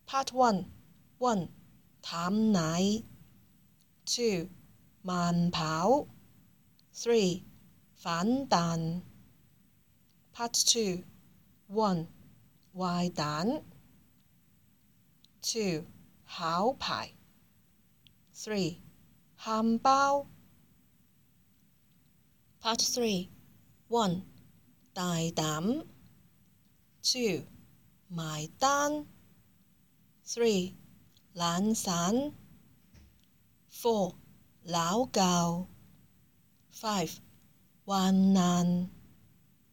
Part 1 淡奶 2慢跑 3反彈 Part 2 1壞蛋 2考牌 3喊包 Part 3 1大膽 2埋單 3懶散 4拗撬 5患難